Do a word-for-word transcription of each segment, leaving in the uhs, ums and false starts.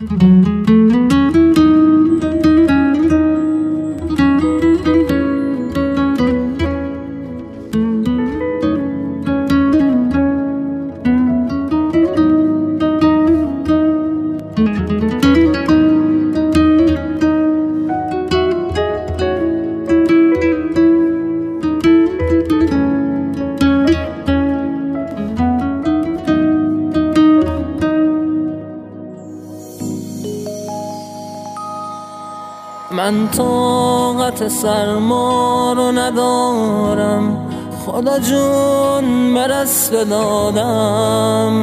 من طاقت سرما رو ندارم، خدا جون برس به دادم.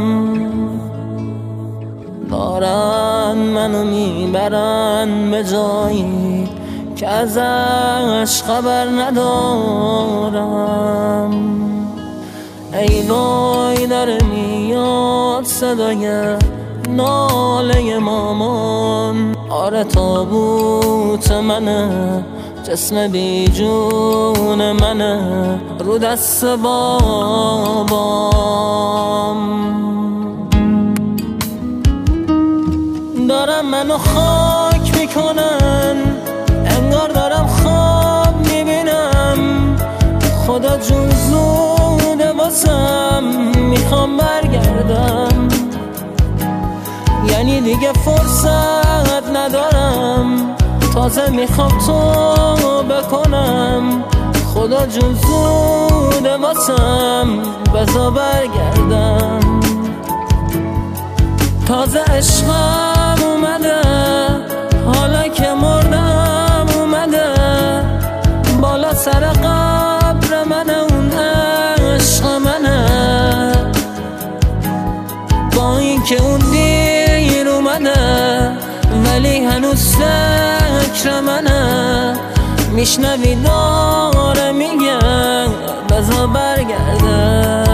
دارن منو میبرن به جایی که ازش خبر ندارم. ای وای داره میاد صدای ناله مامان، آره تابوت منه، جسم بی جون منه رو دست بابام. دارم منو خاک میکنن، انگار دارم خواب میبینم. خدا جون زوده واسم، میخوام برگردم، یعنی دیگه فرصت ندارم، تازه میخوام تو بکنم. خدا جون زوده واسم، بذار برگردم. تازه عشقم اومده، حالا که مردم اومده بالا سر قبر منه، اون عشق منه. با این که اون دیر اومده ولی هنوز فکر منه. میشنوی داره میگه بذار برگرده.